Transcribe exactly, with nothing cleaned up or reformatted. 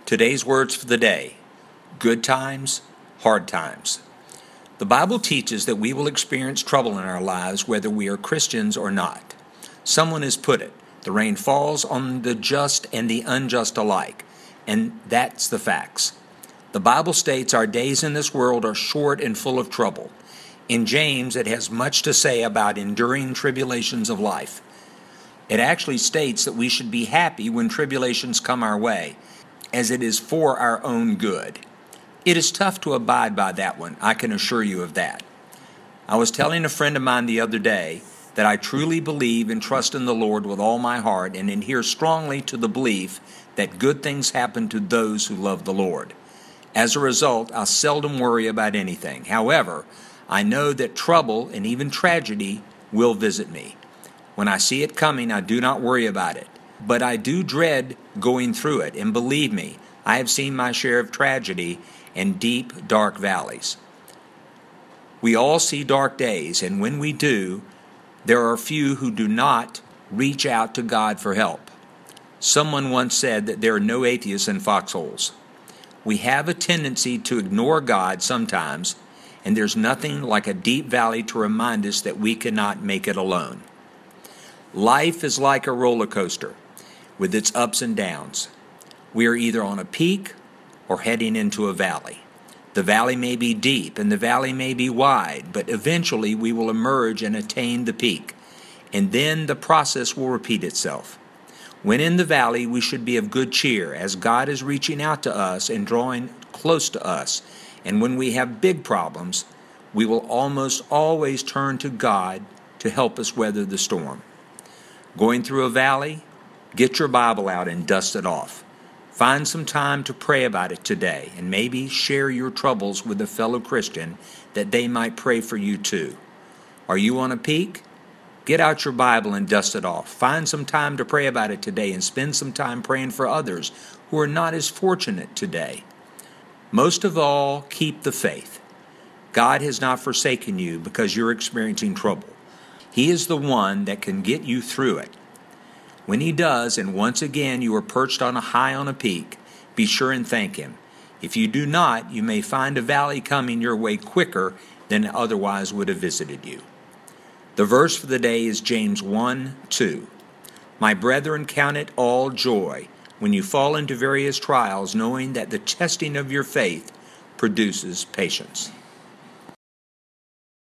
Today's words for the day: good times, hard times. The Bible teaches that we will experience trouble in our lives whether we are Christians or not. Someone has put it, the rain falls on the just and the unjust alike, and that's the facts. The Bible states our days in this world are short and full of trouble. In James, it has much to say about enduring tribulations of life. It actually states that we should be happy when tribulations come our way, as it is for our own good. It is tough to abide by that one, I can assure you of that. I was telling a friend of mine the other day that I truly believe and trust in the Lord with all my heart and adhere strongly to the belief that good things happen to those who love the Lord. As a result, I seldom worry about anything. However, I know that trouble and even tragedy will visit me. When I see it coming, I do not worry about it. But I do dread going through it, and believe me, I have seen my share of tragedy and deep, dark valleys. We all see dark days, and when we do, there are few who do not reach out to God for help. Someone once said that there are no atheists in foxholes. We have a tendency to ignore God sometimes, and there's nothing like a deep valley to remind us that we cannot make it alone. Life is like a roller coaster with its ups and downs. We are either on a peak or heading into a valley. The valley may be deep and the valley may be wide, but eventually we will emerge and attain the peak, and then the process will repeat itself. When in the valley, we should be of good cheer, as God is reaching out to us and drawing close to us. And when we have big problems, we will almost always turn to God to help us weather the storm. Going through a valley? Get your Bible out and dust it off. Find some time to pray about it today, and maybe share your troubles with a fellow Christian that they might pray for you too. Are you on a peak? Get out your Bible and dust it off. Find some time to pray about it today and spend some time praying for others who are not as fortunate today. Most of all, keep the faith. God has not forsaken you because you're experiencing trouble. He is the one that can get you through it. When He does, and once again you are perched on a high on a peak, be sure and thank Him. If you do not, you may find a valley coming your way quicker than it otherwise would have visited you. The verse for the day is James one two. My brethren, count it all joy when you fall into various trials, knowing that the testing of your faith produces patience.